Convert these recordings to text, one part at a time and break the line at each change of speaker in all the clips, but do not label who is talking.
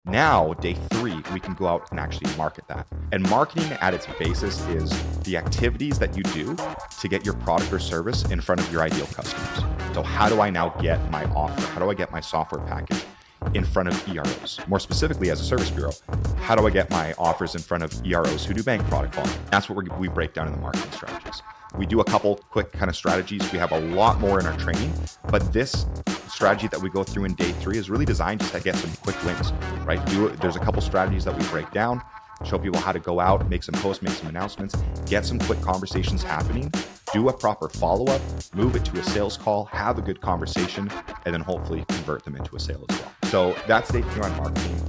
Now, day 3, we can go out and actually market that. And marketing at its basis is the activities that you do to get your product or service in front of your ideal customers. So how do I now get my offer? How do I get my software package in front of EROs? More specifically, as a service bureau, how do I get my offers in front of EROs who do bank product volume? That's what we break down in the marketing strategies. We do a couple quick kind of strategies. We have a lot more in our training, but this strategy that we go through in day 3 is really designed just to get some quick wins, right? There's a couple strategies that we break down, show people how to go out, make some posts, make some announcements, get some quick conversations happening, do a proper follow-up, move it to a sales call, have a good conversation, and then hopefully convert them into a sale as well. So that's day 3 on marketing.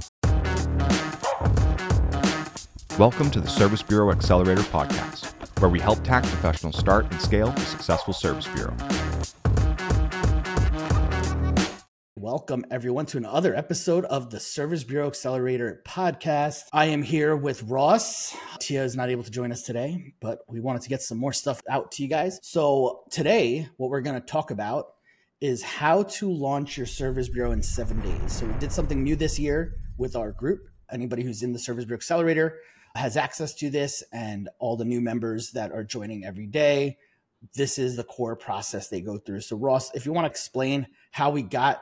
Welcome to the Service Bureau Accelerator podcast, where we help tax professionals start and scale a successful service bureau.
Welcome, everyone, to another episode of the Service Bureau Accelerator podcast. I am here with Ross. Tia is not able to join us today, but we wanted to get some more stuff out to you guys. So today, what we're going to talk about is how to launch your Service Bureau in 7 days. So we did something new this year with our group. Anybody who's in the Service Bureau Accelerator has access to this, and all the new members that are joining every day, this is the core process they go through. So Ross, if you want to explain how we got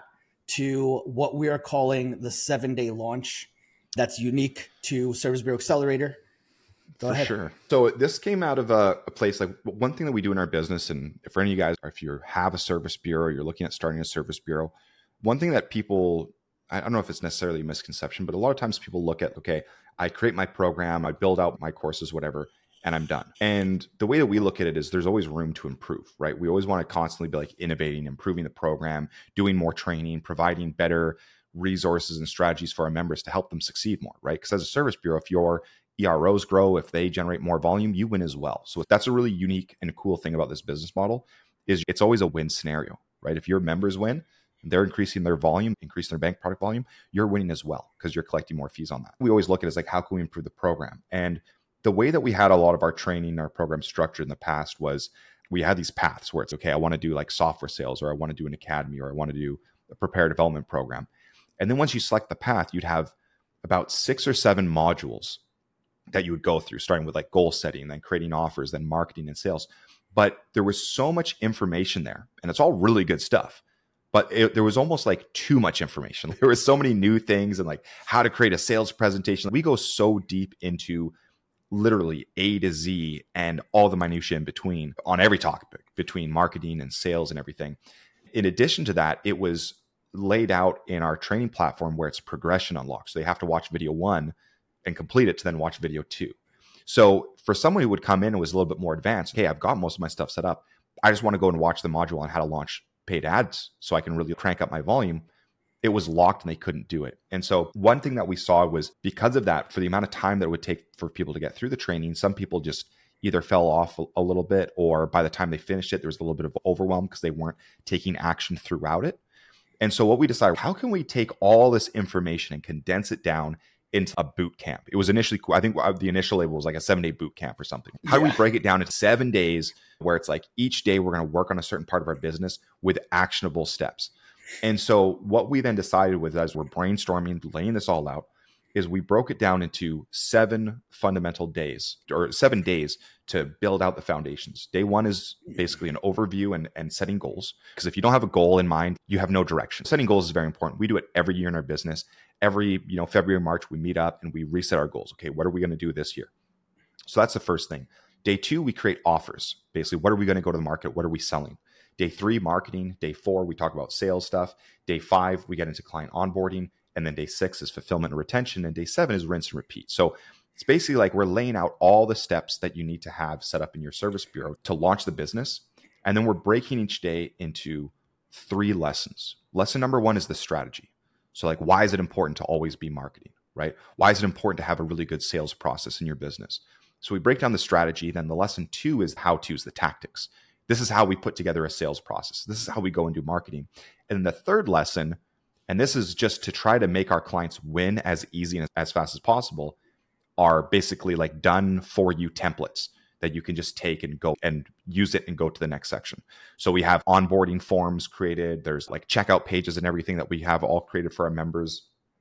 to what we are calling the 7-day launch that's unique to Service Bureau Accelerator. Go ahead. For
sure. So this came out of a place, like one thing that we do in our business, and for any of you guys, or if you have a service bureau, you're looking at starting a service bureau, one thing that people, I don't know if it's necessarily a misconception, but a lot of times people look at, okay, I create my program, I build out my courses, whatever, and I'm done. And the way that we look at it is there's always room to improve, right? We always want to constantly be like innovating, improving the program, doing more training, providing better resources and strategies for our members to help them succeed more, right? Because as a service bureau, if your EROs grow, if they generate more volume, you win as well. So that's a really unique and cool thing about this business model is it's always a win scenario, right? If your members win, they're increasing their volume, increasing their bank product volume, you're winning as well because you're collecting more fees on that. We always look at it as like, how can we improve the program? And the way that we had a lot of our training, our program structured in the past was we had these paths where it's, okay, I want to do like software sales, or I want to do an academy, or I want to do a prepare development program. And then once you select the path, you'd have about 6 or 7 modules that you would go through, starting with like goal setting, then creating offers, then marketing and sales. But there was so much information there, and it's all really good stuff. But there was almost like too much information. There were so many new things and like how to create a sales presentation. We go so deep into literally A to Z and all the minutiae in between on every topic between marketing and sales and everything. In addition to that, it was laid out in our training platform where it's progression unlocked. So they have to watch video 1 and complete it to then watch video 2. So for someone who would come in and was a little bit more advanced, hey, I've got most of my stuff set up. I just want to go and watch the module on how to launch paid ads so I can really crank up my volume. It was locked and they couldn't do it. And so one thing that we saw was because of that, for the amount of time that it would take for people to get through the training, some people just either fell off a little bit, or by the time they finished it, there was a little bit of overwhelm because they weren't taking action throughout it. And so what we decided, how can we take all this information and condense it down into a boot camp? It was initially, I think the initial label was like a 7-day boot camp or something. How do we break it down into 7 days where it's like each day we're going to work on a certain part of our business with actionable steps? And so what we then decided was, as we're brainstorming, laying this all out, is we broke it down into 7 fundamental days, or 7 days to build out the foundations. Day 1 is basically an overview and setting goals. Because if you don't have a goal in mind, you have no direction. Setting goals is very important. We do it every year in our business. Every February, March, we meet up and we reset our goals. Okay, what are we going to do this year? So that's the first thing. Day 2, we create offers. Basically, what are we going to go to the market? What are we selling? Day 3, marketing. Day 4, we talk about sales stuff. Day 5, we get into client onboarding. And then day 6 is fulfillment and retention. And day 7 is rinse and repeat. So it's basically like we're laying out all the steps that you need to have set up in your service bureau to launch the business. And then we're breaking each day into 3 lessons. Lesson number 1 is the strategy. So like, why is it important to always be marketing, right? Why is it important to have a really good sales process in your business? So we break down the strategy. Then the lesson 2 is how-tos, the tactics. This is how we put together a sales process. This is how we go and do marketing. And then the third lesson, and this is just to try to make our clients win as easy and as fast as possible, are basically like done for you templates that you can just take and go and use it and go to the next section. So we have onboarding forms created. There's like checkout pages and everything that we have all created for our members.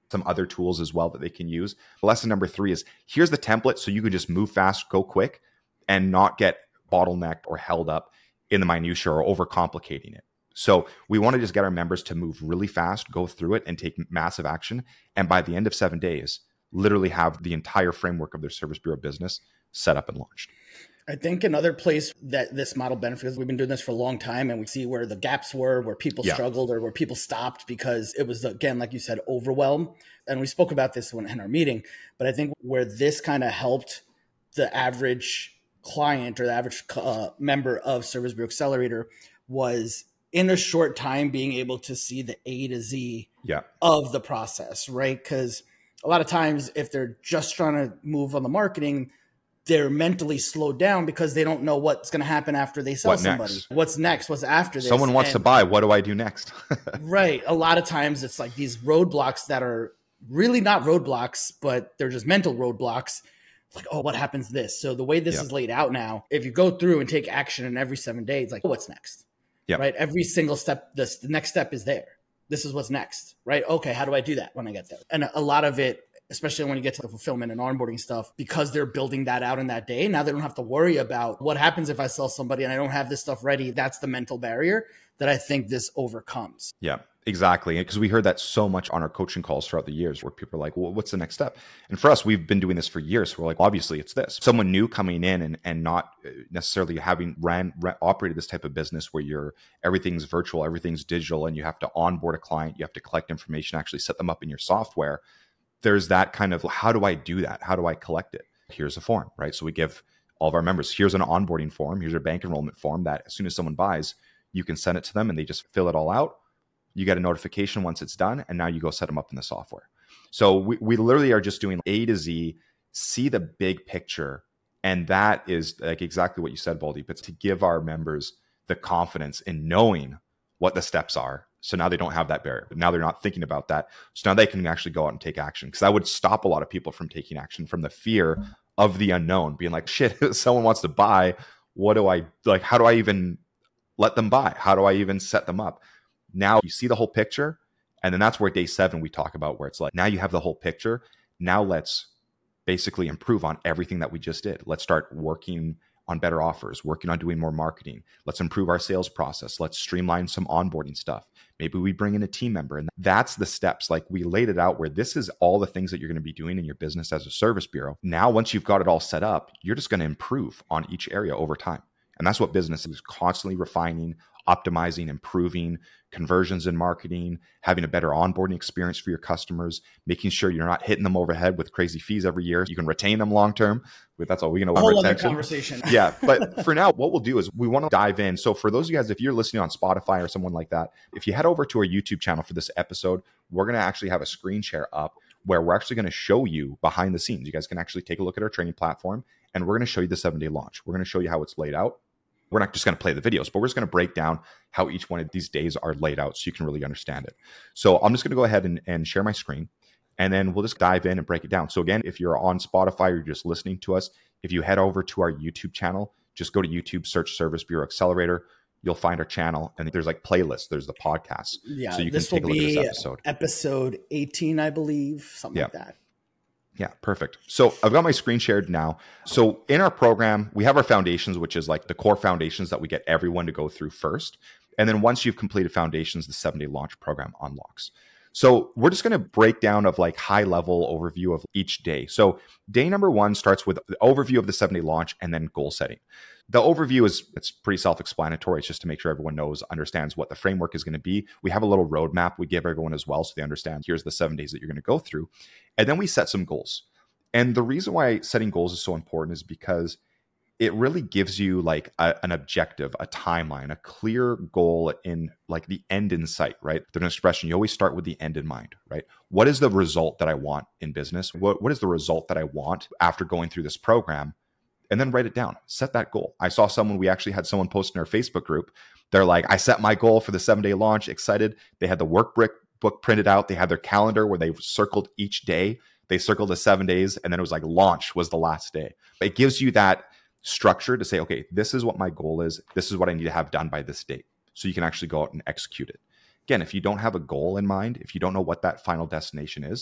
some other tools as well that they can use. Lesson number 3 is here's the template so you can just move fast, go quick, and not get bottlenecked or held up in the minutia or overcomplicating it. So we want to just get our members to move really fast, go through it, and take massive action. And by the end of 7 days, literally have the entire framework of their service bureau business set up and launched.
I think another place that this model benefits, we've been doing this for a long time, and we see where the gaps were, where people struggled or where people stopped because it was, again, like you said, overwhelm. And we spoke about this in our meeting, but I think where this kind of helped the average client or the average member of Service Bureau Accelerator was in a short time being able to see the A to Z of the process, right? Because a lot of times if they're just trying to move on the marketing, they're mentally slowed down because they don't know what's going to happen after they sell somebody.
Next?
What's next? What's after this?
Someone wants to buy. What do I do next?
Right. A lot of times it's like these roadblocks that are really not roadblocks, but they're just mental roadblocks. It's like, oh, what happens this? So the way this is laid out now, if you go through and take action in every 7 days, like, oh, what's next? Right. Every single step, the next step is there. This is what's next, right? Okay. How do I do that when I get there? And a lot of it, especially when you get to the fulfillment and onboarding stuff, because they're building that out in that day. Now they don't have to worry about what happens if I sell somebody and I don't have this stuff ready. That's the mental barrier that I think this overcomes.
Yeah, exactly. Because we heard that so much on our coaching calls throughout the years where people are like, well, what's the next step? And for us, we've been doing this for years. So we're like, obviously it's this. Someone new coming in and not necessarily having operated this type of business where everything's virtual, everything's digital, and you have to onboard a client, you have to collect information, actually set them up in your software. There's that kind of, how do I do that? How do I collect it? Here's a form, right? So we give all of our members, here's an onboarding form, here's your bank enrollment form that as soon as someone buys, you can send it to them and they just fill it all out. You get a notification once it's done, and now you go set them up in the software. So we literally are just doing A to Z, see the big picture. And that is like exactly what you said, Baldy, but to give our members the confidence in knowing what the steps are. So now they don't have that barrier. But now they're not thinking about that. So now they can actually go out and take action. Because that would stop a lot of people from taking action from the fear of the unknown, being like, shit, if someone wants to buy, what do I, like, how do I even let them buy? How do I even set them up? Now you see the whole picture. And then that's where day 7 we talk about, where it's like, now you have the whole picture. Now let's basically improve on everything that we just did. Let's start working on better offers, working on doing more marketing. Let's improve our sales process. Let's streamline some onboarding stuff. Maybe we bring in a team member. And that's the steps. Like we laid it out where this is all the things that you're going to be doing in your business as a service bureau. Now, once you've got it all set up, you're just going to improve on each area over time. And that's what business is, constantly refining, optimizing, improving conversions in marketing, having a better onboarding experience for your customers, making sure you're not hitting them over the head with crazy fees every year. You can retain them long term. That's all we're going to learn.
Other conversation.
Yeah. But for now, what we'll do is we want to dive in. So for those of you guys, if you're listening on Spotify or someone like that, if you head over to our YouTube channel for this episode, we're going to actually have a screen share up where we're actually going to show you behind the scenes. You guys can actually take a look at our training platform, and we're going to show you the 7-day launch. We're going to show you how it's laid out. We're not just going to play the videos, but we're just going to break down how each one of these days are laid out so you can really understand it. So I'm just going to go ahead and share my screen, and then we'll just dive in and break it down. So again, if you're on Spotify or you're just listening to us, if you head over to our YouTube channel, just go to YouTube, search Service Bureau Accelerator. You'll find our channel, and there's like playlists. There's the podcast.
Yeah,
so you can take a look at this episode.
Episode 18, I believe, something like that.
Yeah, perfect. So I've got my screen shared now. So in our program, we have our foundations, which is like the core foundations that we get everyone to go through first. And then once you've completed foundations, the 7-day launch program unlocks. So we're just going to break down of like high level overview of each day. So day number 1 starts with the overview of the 7-day launch and then goal setting. The overview it's pretty self-explanatory. It's just to make sure everyone understands what the framework is going to be. We have a little roadmap we give everyone as well, so they understand here's the 7 days that you're going to go through. And then we set some goals. And the reason why setting goals is so important is because it really gives you like an objective, a timeline, a clear goal in like the end in sight, right? There's an expression, you always start with the end in mind, right? What is the result that I want in business? What is the result that I want after going through this program? And then write it down, set that goal. We actually had someone post in our Facebook group. They're like, I set my goal for the 7-day launch, excited. They had the workbook printed out. They had their calendar where they circled each day. They circled the 7 days, and then it was like launch was the last day. It gives you that structure to say, okay, this is what my goal is. This is what I need to have done by this date. So you can actually go out and execute it. Again, if you don't have a goal in mind, if you don't know what that final destination is,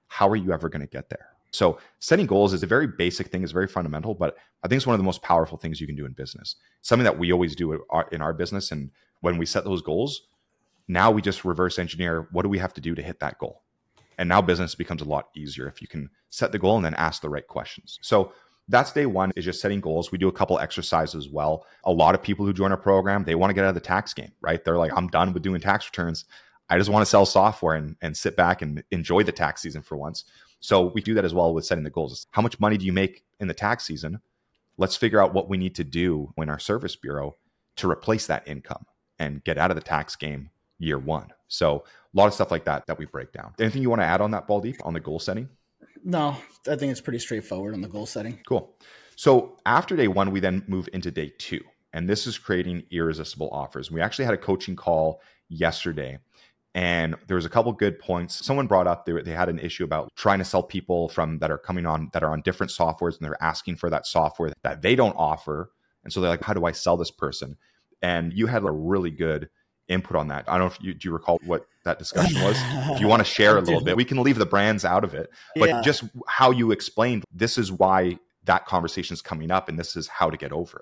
how are you ever going to get there? So setting goals is a very basic thing, it's very fundamental, but I think it's one of the most powerful things you can do in business. Something that we always do in our business. And when we set those goals, now we just reverse engineer, what do we have to do to hit that goal? And now business becomes a lot easier if you can set the goal and then ask the right questions. So that's day one, is just setting goals. We do a couple exercises as well. A lot of people who join our program, they want to get out of the tax game, right? They're like, I'm done with doing tax returns. I just want to sell software and sit back and enjoy the tax season for once. So we do that as well with setting the goals. How much money do you make in the tax season? Let's figure out what we need to do in our service bureau to replace that income and get out of the tax game year one. So a lot of stuff like that we break down. Anything you want to add on that, Baldeep, on the goal setting?
No, I think it's pretty straightforward on the goal setting.
Cool. So after day one, we then move into day two. And this is creating irresistible offers. We actually had a coaching call yesterday, and there was a couple good points. Someone brought up they had an issue about trying to sell people that are coming on that are on different softwares, and they're asking for that software that they don't offer. And so they're like, how do I sell this person? And you had a really good input on that. I don't know if do you recall what that discussion was? If you want to share a little bit, we can leave the brands out of it, but just how you explained, this is why that conversation is coming up and this is how to get over it.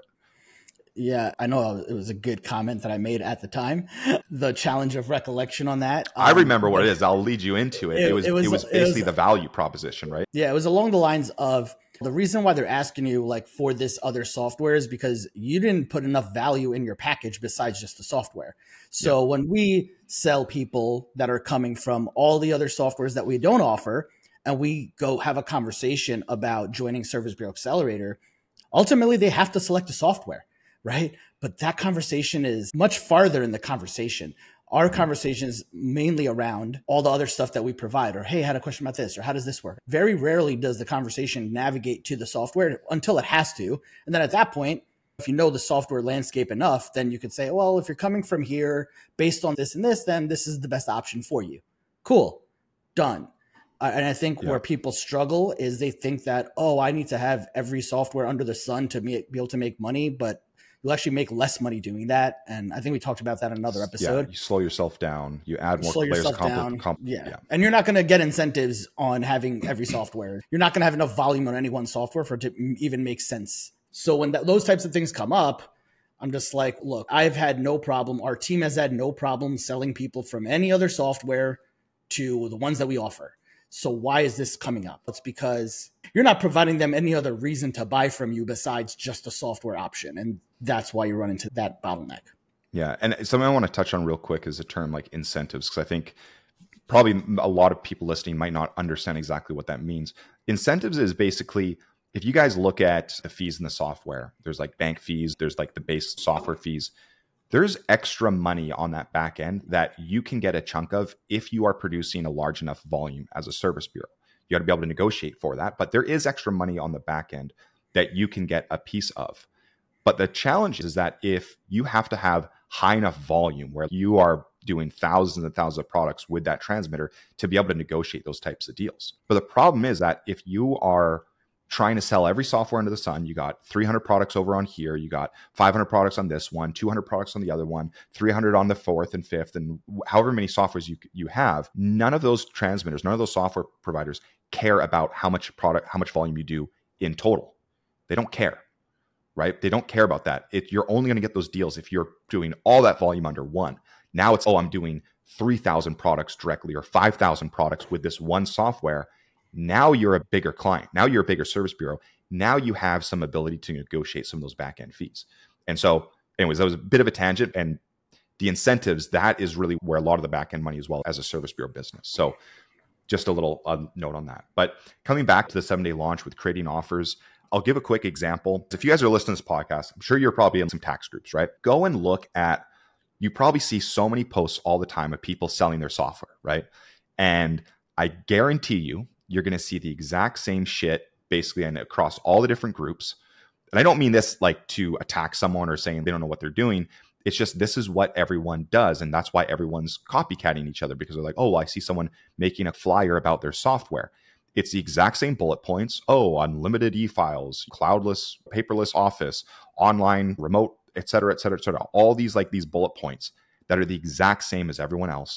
Yeah, I know it was a good comment that I made at the time. The challenge of recollection on that.
I remember what it is. I'll lead you into it. It was basically the value proposition, right?
Yeah, it was along the lines of, the reason why they're asking you like for this other software is because you didn't put enough value in your package besides just the software. So when we sell people that are coming from all the other softwares that we don't offer, and we go have a conversation about joining Service Bureau Accelerator, ultimately they have to select a software, right? But that conversation is much farther in the conversation. Our conversation is mainly around all the other stuff that we provide, or, hey, I had a question about this, or how does this work? Very rarely does the conversation navigate to the software until it has to. And then at that point, if you know the software landscape enough, then you could say, well, if you're coming from here based on this and this, then this is the best option for you. Cool. Done. And I think where people struggle is they think that, oh, I need to have every software under the sun to be able to make money, but you'll actually make less money doing that. And I think we talked about that in another episode.
Yeah, you slow yourself down. You add more layers of
Yeah. And you're not going to get incentives on having every software. You're not going to have enough volume on any one software for it to even make sense. So when those types of things come up, I'm just like, look, I've had no problem. Our team has had no problem selling people from any other software to the ones that we offer. So why is this coming up? It's because you're not providing them any other reason to buy from you besides just a software option. And that's why you run into that bottleneck.
Yeah. And something I want to touch on real quick is a term like incentives, because I think probably a lot of people listening might not understand exactly what that means. Incentives is basically, if you guys look at the fees in the software, there's like bank fees, there's like the base software fees. There's extra money on that back end that you can get a chunk of if you are producing a large enough volume as a service bureau. You got to be able to negotiate for that, but there is extra money on the back end that you can get a piece of. But the challenge is that if you have to have high enough volume where you are doing thousands and thousands of products with that transmitter to be able to negotiate those types of deals. But the problem is that if you are trying to sell every software under the sun, you got 300 products over on here, you got 500 products on this one, 200 products on the other one, 300 on the fourth and fifth, and however many softwares you have, none of those transmitters, none of those software providers care about how much volume you do in total. They don't care, right? They don't care about that. You're only going to get those deals if you're doing all that volume under one. Now it's, I'm doing 3,000 products directly or 5,000 products with this one software. Now you're a bigger client. Now you're a bigger service bureau. Now you have some ability to negotiate some of those back-end fees. And so anyways, that was a bit of a tangent. And the incentives, that is really where a lot of the back-end money as well as a service bureau business. So just a little note on that. But coming back to the 7-day launch with creating offers, I'll give a quick example. If you guys are listening to this podcast, I'm sure you're probably in some tax groups, right? Go and look at, you probably see so many posts all the time of people selling their software, right? And I guarantee you're going to see the exact same shit basically and across all the different groups. And I don't mean this like to attack someone or saying they don't know what they're doing. It's just, this is what everyone does. And that's why everyone's copycatting each other, because they're like, oh, well, I see someone making a flyer about their software. It's the exact same bullet points. Oh, unlimited e-files, cloudless, paperless office, online, remote, et cetera, et cetera, et cetera. All these bullet points that are the exact same as everyone else.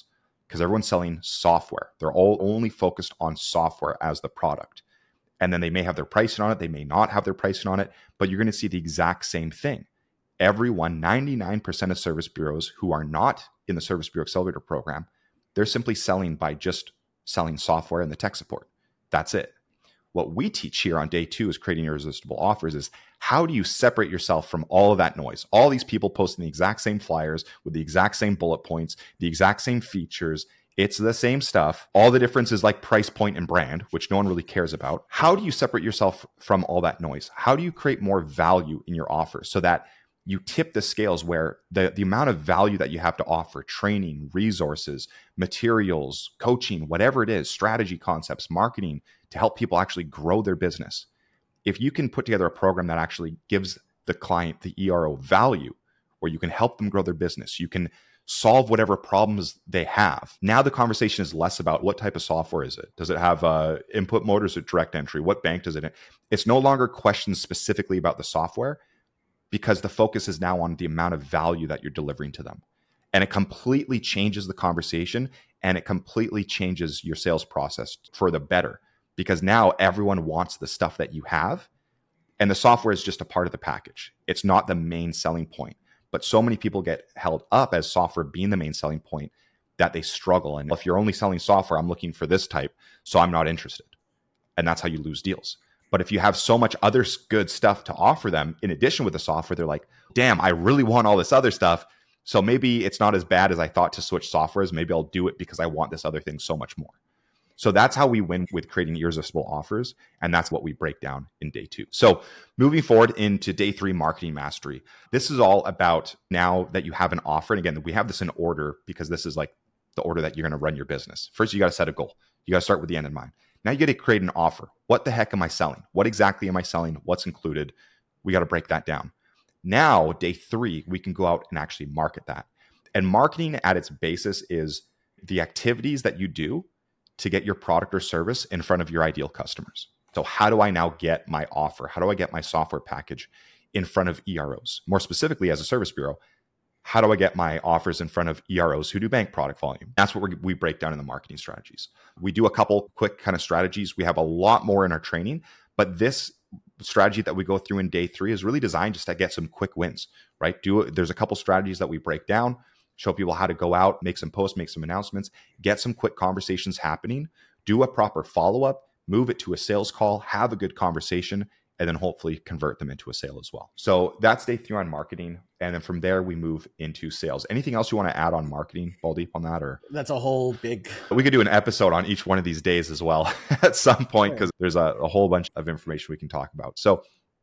because everyone's selling software. They're all only focused on software as the product. And then they may have their pricing on it. They may not have their pricing on it, but you're going to see the exact same thing. Everyone, 99% of service bureaus who are not in the Service Bureau Accelerator program, they're simply selling by just selling software and the tech support. That's it. What we teach here on day 2 is creating irresistible offers is how do you separate yourself from all of that noise? All these people posting the exact same flyers with the exact same bullet points, the exact same features. It's the same stuff. All the difference is like price point and brand, which no one really cares about. How do you separate yourself from all that noise? How do you create more value in your offer so that you tip the scales where the amount of value that you have to offer, training, resources, materials, coaching, whatever it is, strategy concepts, marketing, to help people actually grow their business. If you can put together a program that actually gives the client the ERO value, where you can help them grow their business, you can solve whatever problems they have. Now the conversation is less about what type of software is it? Does it have input motors or direct entry? What bank does it in? It's no longer questions specifically about the software, because the focus is now on the amount of value that you're delivering to them. And it completely changes the conversation, and it completely changes your sales process for the better, because now everyone wants the stuff that you have, and the software is just a part of the package. It's not the main selling point. But so many people get held up as software being the main selling point that they struggle. And if you're only selling software, I'm looking for this type, so I'm not interested. And that's how you lose deals. But if you have so much other good stuff to offer them, in addition with the software, they're like, damn, I really want all this other stuff. So maybe it's not as bad as I thought to switch softwares. Maybe I'll do it because I want this other thing so much more. So that's how we win with creating irresistible offers. And that's what we break down in day 2. So moving forward into day 3, marketing mastery. This is all about now that you have an offer. And again, we have this in order because this is like the order that you're going to run your business. First, you got to set a goal. You got to start with the end in mind. Now you got to create an offer. What the heck am I selling? What exactly am I selling? What's included? We got to break that down. Now, day 3, we can go out and actually market that. And marketing at its basis is the activities that you do to get your product or service in front of your ideal customers. So how do I now get my offer? How do I get my software package in front of EROs? More specifically, as a service bureau, how do I get my offers in front of EROs who do bank product volume? That's what we break down in the marketing strategies. We do a couple quick kind of strategies. We have a lot more in our training, but this strategy that we go through in day 3 is really designed just to get some quick wins, right? There's a couple strategies that we break down, show people how to go out, make some posts, make some announcements, get some quick conversations happening, do a proper follow-up, move it to a sales call, have a good conversation, and then hopefully convert them into a sale as well. So that's day 3 on marketing. And then from there, we move into sales. Anything else you want to add on marketing, Baldeep, on that? Or
that's a whole big...
We could do an episode on each one of these days as well at some point, because there's a whole bunch of information we can talk about. So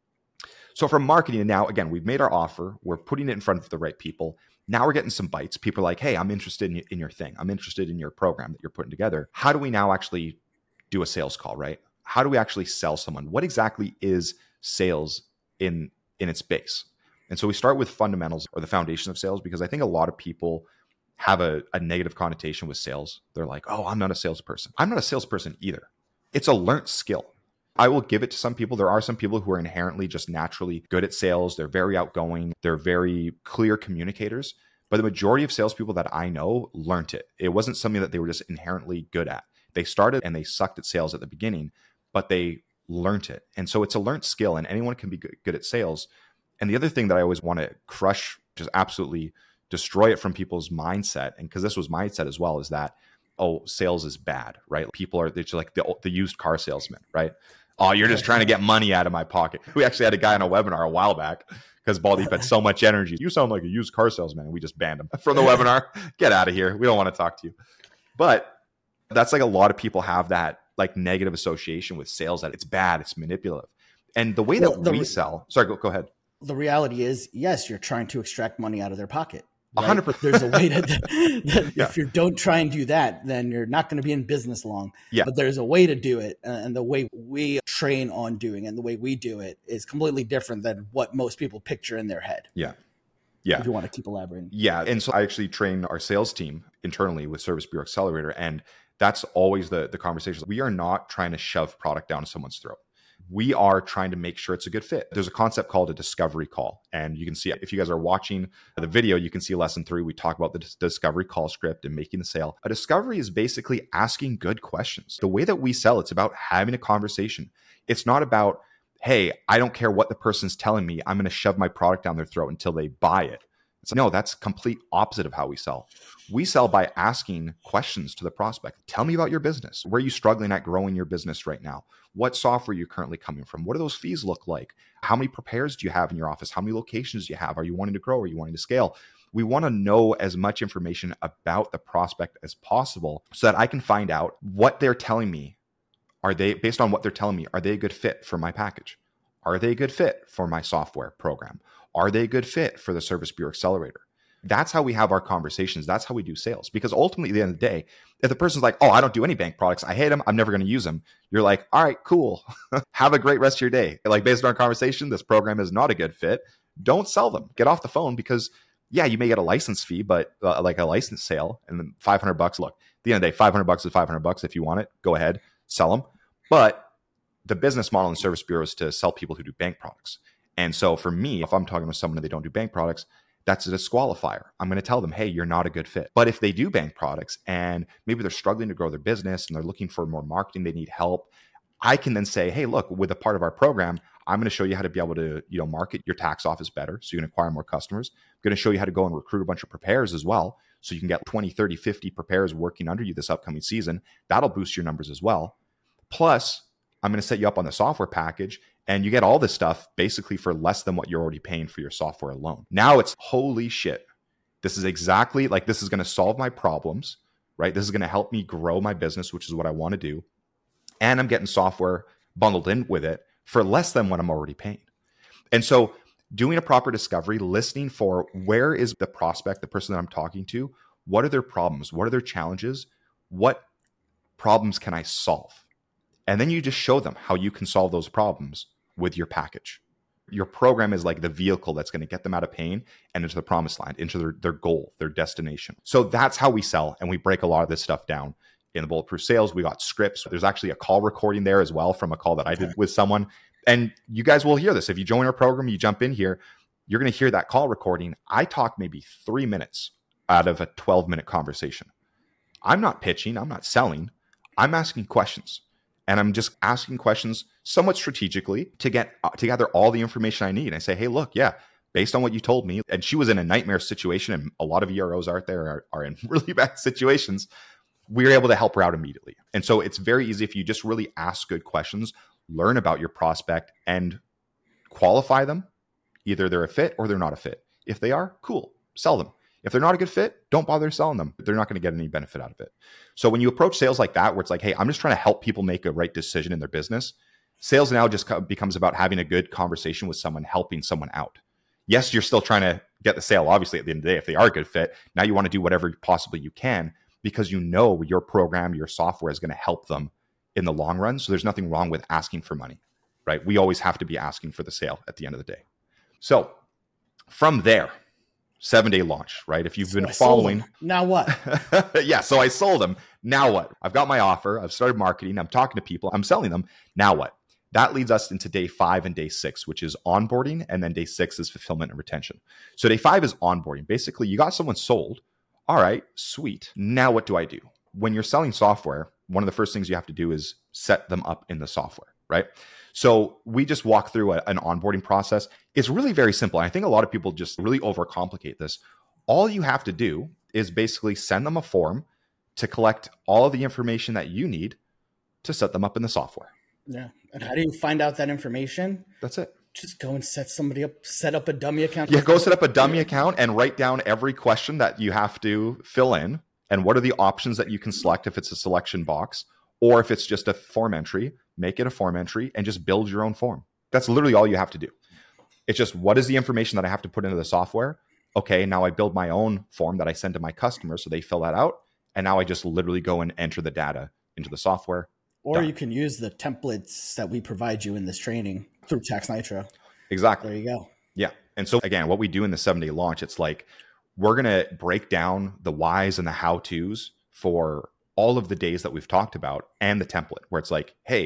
from marketing, now, again, we've made our offer. We're putting it in front of the right people. Now we're getting some bites. People are like, hey, I'm interested in your thing. I'm interested in your program that you're putting together. How do we now actually do a sales call, right? How do we actually sell someone? What exactly is sales in its base? And so we start with fundamentals, or the foundation of sales, because I think a lot of people have a negative connotation with sales. They're like, oh, I'm not a salesperson. I'm not a salesperson either. It's a learned skill. I will give it to some people. There are some people who are inherently just naturally good at sales. They're very outgoing. They're very clear communicators. But the majority of salespeople that I know learned it. It wasn't something that they were just inherently good at. They started and they sucked at sales at the beginning, but they learned it. And so it's a learned skill, and anyone can be good at sales. And the other thing that I always want to crush, just absolutely destroy it from people's mindset, and because this was mindset as well, is that, oh, sales is bad, right? People are, they're just like the used car salesman, right? Oh, you're just trying to get money out of my pocket. We actually had a guy on a webinar a while back because Baldeep had so much energy. You sound like a used car salesman. And we just banned him from the webinar. Get out of here. We don't want to talk to you. But that's like a lot of people have that like negative association with sales, that it's bad, it's manipulative. And the way that we sell, sorry, go ahead.
The reality is, yes, you're trying to extract money out of their pocket. Right?
100%.
There's a way if you don't try and do that, then you're not going to be in business long.
Yeah.
But there's a way to do it. And the way we train on doing and the way we do it is completely different than what most people picture in their head.
Yeah. Yeah.
If you want to keep elaborating.
Yeah. And so I actually train our sales team internally with Service Bureau Accelerator. And that's always the conversation. We are not trying to shove product down someone's throat. We are trying to make sure it's a good fit. There's a concept called a discovery call. And you can see, if you guys are watching the video, you can see lesson 3. We talk about the discovery call script and making the sale. A discovery is basically asking good questions. The way that we sell, it's about having a conversation. It's not about, hey, I don't care what the person's telling me, I'm going to shove my product down their throat until they buy it. No, that's complete opposite of how we sell. We sell by asking questions to the prospect. Tell me about your business. Where are you struggling at growing your business right now? What software are you currently coming from? What do those fees look like? How many prepares do you have in your office? How many locations do you have? Are you wanting to grow? Are you wanting to scale? We want to know as much information about the prospect as possible so that I can find out what they're telling me. Are they, based on what they're telling me, are they a good fit for my package? Are they a good fit for my software program? Are they a good fit for the Service Bureau Accelerator? That's how we have our conversations. That's how we do sales. Because ultimately, at the end of the day, if the person's like, oh, I don't do any bank products, I hate them, I'm never going to use them, you're like, all right, cool. Have a great rest of your day. Like, based on our conversation, this program is not a good fit. Don't sell them. Get off the phone, because yeah, you may get a license fee, but like a license sale, and then $500. Look, at the end of the day, $500 is $500. If you want it, go ahead, sell them. But the business model in Service Bureau is to sell people who do bank products. And so for me, if I'm talking with someone and they don't do bank products, that's a disqualifier. I'm going to tell them, hey, you're not a good fit. But if they do bank products and maybe they're struggling to grow their business and they're looking for more marketing, they need help, I can then say, hey, look, with a part of our program, I'm going to show you how to be able to, market your tax office better so you can acquire more customers. I'm going to show you how to go and recruit a bunch of preparers as well, so you can get 20, 30, 50 preparers working under you this upcoming season. That'll boost your numbers as well. Plus, I'm going to set you up on the software package, and you get all this stuff basically for less than what you're already paying for your software alone. Now it's, holy shit, this is exactly like, this is going to solve my problems, right? This is going to help me grow my business, which is what I want to do. And I'm getting software bundled in with it for less than what I'm already paying. And so doing a proper discovery, listening for where is the prospect, the person that I'm talking to, what are their problems? What are their challenges? What problems can I solve? And then you just show them how you can solve those problems with your package. Your program is like the vehicle that's going to get them out of pain and into the promised land, into their goal, their destination. So that's how we sell. And we break a lot of this stuff down in the Bulletproof Sales. We got scripts. There's actually a call recording there as well from a call that I did with someone. And you guys will hear this. If you join our program, you jump in here, you're going to hear that call recording. I talk maybe 3 minutes out of a 12-minute conversation. I'm not pitching. I'm not selling. I'm asking questions. And I'm just asking questions somewhat strategically to get to gather all the information I need. And I say, hey, look, yeah, based on what you told me, and she was in a nightmare situation, and a lot of EROs out there are in really bad situations, we were able to help her out immediately. And so it's very easy if you just really ask good questions, learn about your prospect, and qualify them. Either they're a fit or they're not a fit. If they are, cool, sell them. If they're not a good fit, don't bother selling them. They're not going to get any benefit out of it. So when you approach sales like that, where it's like, hey, I'm just trying to help people make a right decision in their business, sales now just becomes about having a good conversation with someone, helping someone out. Yes, you're still trying to get the sale, obviously, at the end of the day, if they are a good fit. Now you want to do whatever possibly you can, because you know your program, your software is going to help them in the long run. So there's nothing wrong with asking for money, right? We always have to be asking for the sale at the end of the day. So from there, 7-day launch, right? If you've been following.
Now what?
Yeah. So I sold them. Now what? I've got my offer. I've started marketing. I'm talking to people. I'm selling them. Now what? That leads us into day 5 and day 6, which is onboarding. And then day 6 is fulfillment and retention. So day 5 is onboarding. Basically, you got someone sold. All right, sweet. Now what do I do? When you're selling software, one of the first things you have to do is set them up in the software, right? So we just walk through an onboarding process. It's really very simple. And I think a lot of people just really overcomplicate this. All you have to do is basically send them a form to collect all of the information that you need to set them up in the software.
Yeah. And how do you find out that information?
That's it.
Just go and set up a dummy account.
Yeah, go set up a dummy account and write down every question that you have to fill in and what are the options that you can select if it's a selection box, or if it's just a form entry, make it a form entry and just build your own form. That's literally all you have to do. It's just, what is the information that I have to put into the software? Okay, now I build my own form that I send to my customers so they fill that out. And now I just literally go and enter the data into the software.
Or you can use the templates that we provide you in this training through Tax Nitro.
Exactly.
There you go.
Yeah. And so again, what we do in the 7-day launch, it's like, we're going to break down the whys and the how-tos for all of the days that we've talked about and the template, where it's like, hey,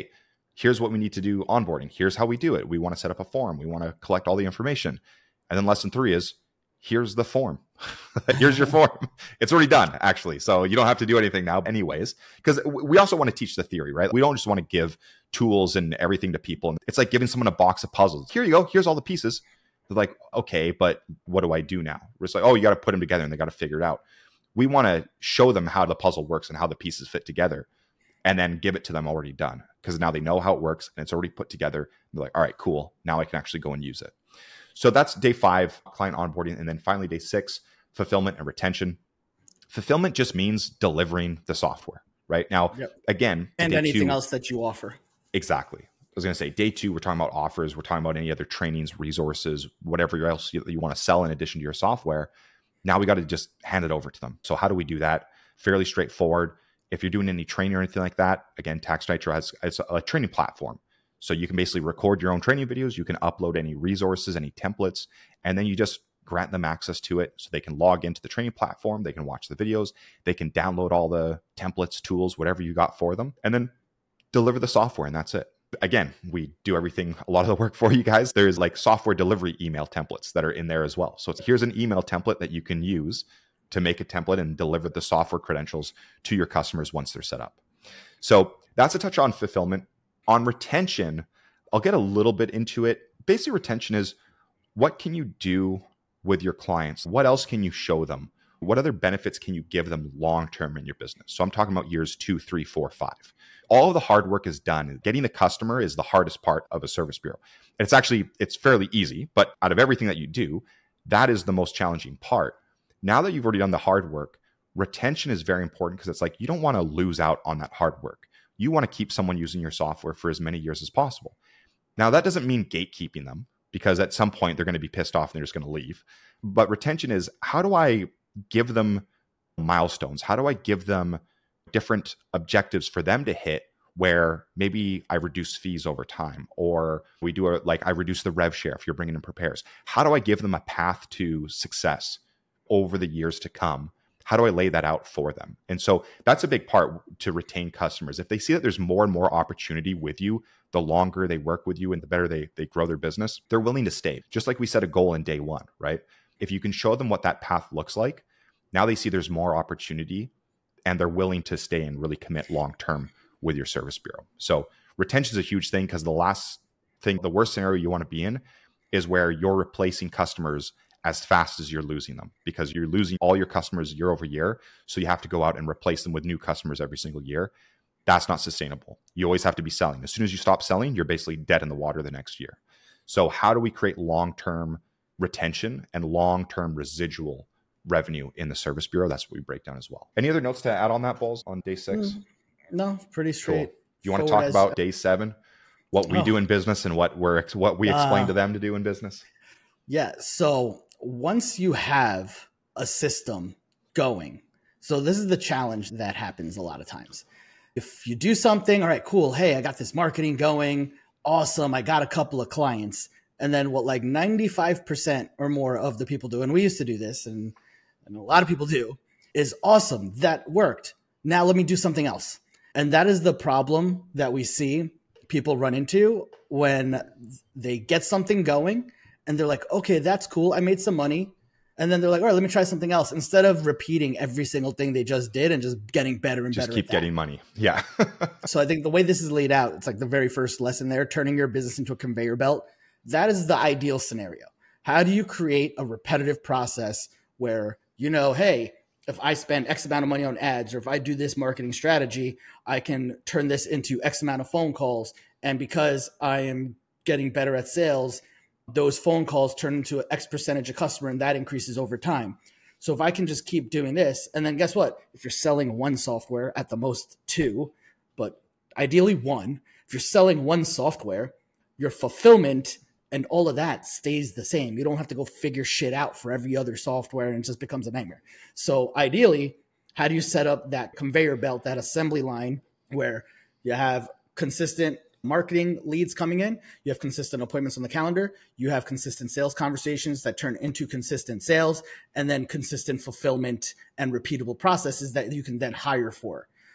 Here's what we need to do onboarding. Here's how we do it. We want to set up a form. We want to collect all the information. And then lesson 3 is, here's the form. Here's your form. It's already done, actually. So you don't have to do anything now anyways, because we also want to teach the theory, right? We don't just want to give tools and everything to people. It's like giving someone a box of puzzles. Here you go. Here's all the pieces. They're like, okay, but what do I do now? It's like, oh, you got to put them together and they got to figure it out. We want to show them how the puzzle works and how the pieces fit together, and then give it to them already done, because now they know how it works and it's already put together. They're like, all right, cool. Now I can actually go and use it. So that's day 5, client onboarding. And then finally, day 6, fulfillment and retention. Fulfillment just means delivering the software, right? Now, again,
and anything else that you offer.
Exactly. I was going to say day 2, we're talking about offers. We're talking about any other trainings, resources, whatever else you want to sell in addition to your software. Now we got to just hand it over to them. So how do we do that? Fairly straightforward. If you're doing any training or anything like that, again, Tax Nitro has a training platform. So you can basically record your own training videos. You can upload any resources, any templates, and then you just grant them access to it so they can log into the training platform. They can watch the videos. They can download all the templates, tools, whatever you got for them, and then deliver the software, and that's it. Again, we do everything, a lot of the work for you guys. There's like software delivery email templates that are in there as well. So here's an email template that you can use to make a template and deliver the software credentials to your customers once they're set up. So that's a touch on fulfillment. On retention, I'll get a little bit into it. Basically, retention is, what can you do with your clients? What else can you show them? What other benefits can you give them long-term in your business? So I'm talking about years 2, 3, 4, 5. All of the hard work is done. Getting the customer is the hardest part of a service bureau. And it's fairly easy, but out of everything that you do, that is the most challenging part. Now that you've already done the hard work, retention is very important, because it's like, you don't want to lose out on that hard work. You want to keep someone using your software for as many years as possible. Now, that doesn't mean gatekeeping them, because at some point they're going to be pissed off and they're just going to leave. But retention is, how do I give them milestones? How do I give them different objectives for them to hit, where maybe I reduce fees over time, or we do I reduce the rev share if you're bringing in prepares. How do I give them a path to success over the years to come? How do I lay that out for them? And so that's a big part to retain customers. If they see that there's more and more opportunity with you, the longer they work with you and the better they grow their business, they're willing to stay. Just like we set a goal in day 1, right? If you can show them what that path looks like, now they see there's more opportunity and they're willing to stay and really commit long-term with your service bureau. So retention is a huge thing, because the worst scenario you want to be in is where you're replacing customers as fast as you're losing them, because you're losing all your customers year over year. So you have to go out and replace them with new customers every single year. That's not sustainable. You always have to be selling. As soon as you stop selling, you're basically dead in the water the next year. So how do we create long-term retention and long-term residual revenue in the service bureau? That's what we break down as well. Any other notes to add on that, Balls, on day 6?
No, pretty straight.
Cool. You want to talk about day 7, what we do in business and what we explain to them to do in business?
Yeah. So once you have a system going, so this is the challenge that happens a lot of times. If you do something, all right, cool. Hey, I got this marketing going. Awesome. I got a couple of clients. And then what like 95% or more of the people do, and we used to do this, and I know a lot of people do, is awesome. That worked. Now let me do something else. And that is the problem that we see people run into when they get something going and they're like, okay, that's cool. I made some money. And then they're like, all right, let me try something else, instead of repeating every single thing they just did and just getting better and better.
Just keep getting money. Yeah.
So I think the way this is laid out, it's like the very first lesson there, turning your business into a conveyor belt. That is the ideal scenario. How do you create a repetitive process where, hey, if I spend X amount of money on ads, or if I do this marketing strategy, I can turn this into X amount of phone calls. And because I am getting better at sales, those phone calls turn into an X percentage of customer, and that increases over time. So if I can just keep doing this, and then guess what? If you're selling one software, at the most 2, but ideally 1, if you're selling one software, your fulfillment and all of that stays the same. You don't have to go figure shit out for every other software, and it just becomes a nightmare. So ideally, how do you set up that conveyor belt, that assembly line, where you have consistent marketing leads coming in, you have consistent appointments on the calendar, you have consistent sales conversations that turn into consistent sales, and then consistent fulfillment and repeatable processes that you can then hire for.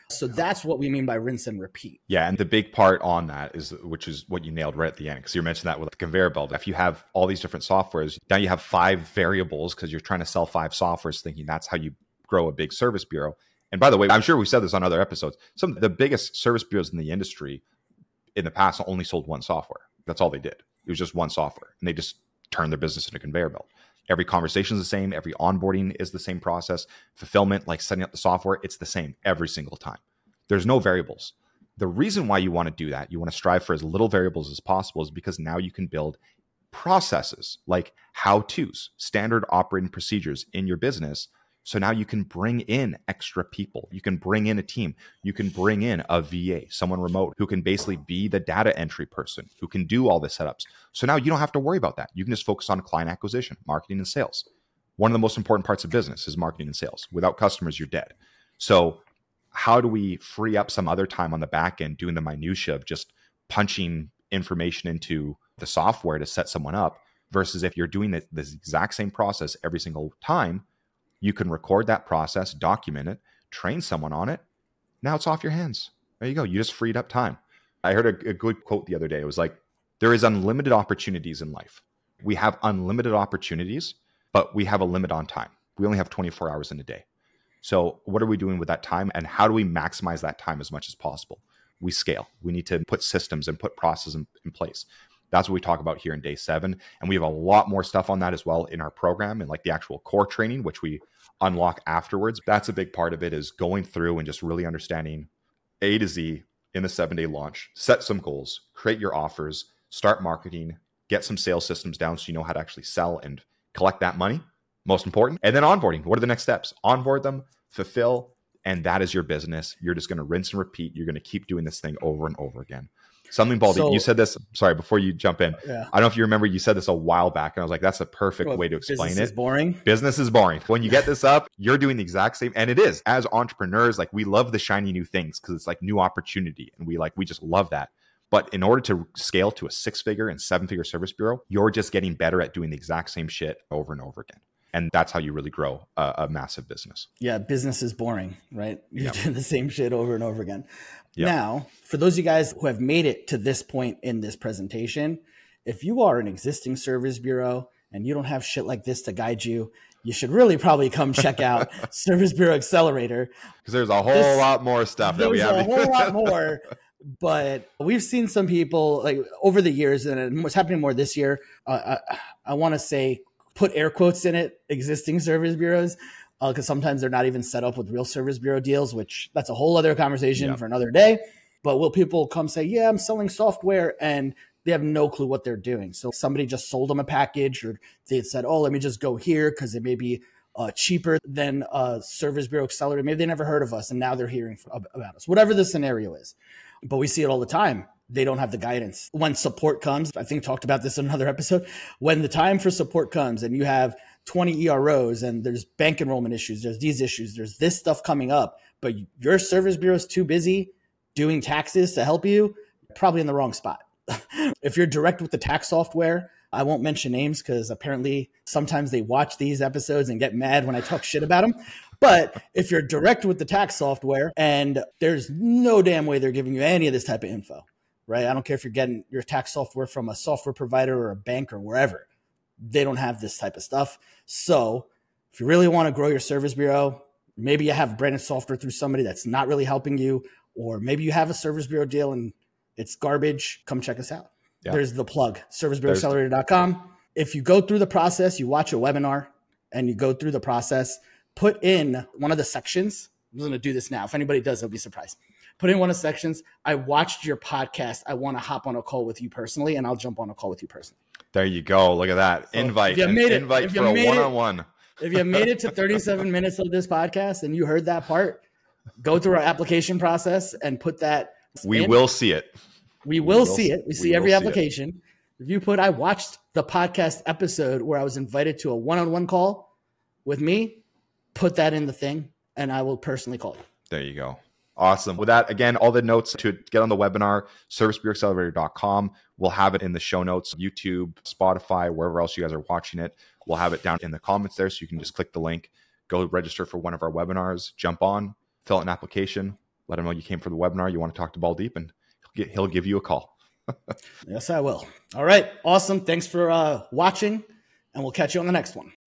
So that's what we mean by rinse and repeat.
Yeah. And the big part on that is, which is what you nailed right at the end, because you mentioned that with the conveyor belt. If you have all these different softwares, now you have 5 variables because you're trying to sell 5 softwares thinking that's how you grow a big service bureau. And by the way, I'm sure we've said this on other episodes. Some of the biggest service bureaus in the industry in the past only sold one software. That's all they did. It was just one software. And they just turned their business into a conveyor belt. Every conversation is the same. Every onboarding is the same process. Fulfillment, like setting up the software, it's the same every single time. There's no variables. The reason why you want to do that, you want to strive for as little variables as possible, is because now you can build processes like how-tos, standard operating procedures in your business. So now you can bring in extra people. You can bring in a team. You can bring in a VA, someone remote who can basically be the data entry person, who can do all the setups. So now you don't have to worry about that. You can just focus on client acquisition, marketing, and sales. One of the most important parts of business is marketing and sales. Without customers, you're dead. So how do we free up some other time on the back end doing the minutia of just punching information into the software to set someone up, versus if you're doing this exact same process every single time, you can record that process, document it, train someone on it. Now it's off your hands. There you go. You just freed up time. I heard a good quote the other day. It was like, there is unlimited opportunities in life. We have unlimited opportunities, but we have a limit on time. We only have 24 hours in a day. So what are we doing with that time, and how do we maximize that time as much as possible? We scale. We need to put systems and put processes in place. That's what we talk about here in day 7. And we have a lot more stuff on that as well in our program, and like the actual core training, which we unlock afterwards. That's a big part of it, is going through and just really understanding A to Z in the 7-day launch, set some goals, create your offers, start marketing, get some sales systems down so you know how to actually sell and collect that money. Most important. And then onboarding. What are the next steps? Onboard them, fulfill, and that is your business. You're just going to rinse and repeat. You're going to keep doing this thing over and over again. Something, Baldy, you said this, sorry, before you jump in. Yeah. I don't know if you remember, you said this a while back, and I was like, that's a perfect way to explain it.
Business is boring.
Business is boring. When you get this up, you're doing the exact same. And it is. As entrepreneurs, like, we love the shiny new things because it's like new opportunity. And we just love that. But in order to scale to a 6-figure and 7-figure service bureau, you're just getting better at doing the exact same shit over and over again. And that's how you really grow a massive business.
Yeah, business is boring, right? You do the same shit over and over again. Yep. Now, for those of you guys who have made it to this point in this presentation, if you are an existing service bureau and you don't have shit like this to guide you, you should really probably come check out Service Bureau Accelerator.
Because there's a whole lot more stuff that we have.
There's a whole lot more. But we've seen some people, like, over the years, and what's happening more this year, I want to say, put air quotes in it, existing service bureaus, because sometimes they're not even set up with real service bureau deals, which that's a whole other conversation for another day. But will people come say, yeah, I'm selling software, and they have no clue what they're doing? So somebody just sold them a package, or they said, oh, let me just go here because it may be cheaper than Service Bureau Accelerator. Maybe they never heard of us, and now they're hearing about us, whatever the scenario is. But we see it all the time. They don't have the guidance. When support comes, I think talked about this in another episode, when the time for support comes and you have 20 EROs and there's bank enrollment issues, there's these issues, there's this stuff coming up, but your service bureau is too busy doing taxes to help you, probably in the wrong spot. If you're direct with the tax software, I won't mention names because apparently sometimes they watch these episodes and get mad when I talk shit about them. But if you're direct with the tax software and there's no damn way they're giving you any of this type of info, right? I don't care if you're getting your tax software from a software provider or a bank or wherever. They don't have this type of stuff. So if you really want to grow your service bureau, maybe you have branded software through somebody that's not really helping you, or maybe you have a service bureau deal and it's garbage, come check us out. Yeah. There's the plug, servicebureauaccelerator.com. If you go through the process, you watch a webinar and you go through the process, put in one of the sections. I'm going to do this now. If anybody does, they'll be surprised. Put in one of the sections. I watched your podcast. I want to hop on a call with you personally, and I'll jump on a call with you personally.
There you go. Look at that. So invite for a one-on-one.
If you made it to 37 minutes of this podcast and you heard that part, go through our application process and put that
We will see it.
We will see it. We see every application. If you put, I watched the podcast episode where I was invited to a one-on-one call with me, put that in the thing, and I will personally call you.
There you go. Awesome. With that, again, all the notes to get on the webinar, servicebureauaccelerator.com. We'll have it in the show notes, YouTube, Spotify, wherever else you guys are watching it. We'll have it down in the comments there. So you can just click the link, go register for one of our webinars, jump on, fill out an application, let him know you came for the webinar. You want to talk to Baldeep, and he'll give you a call.
Yes, I will. All right. Awesome. Thanks for watching, and we'll catch you on the next one.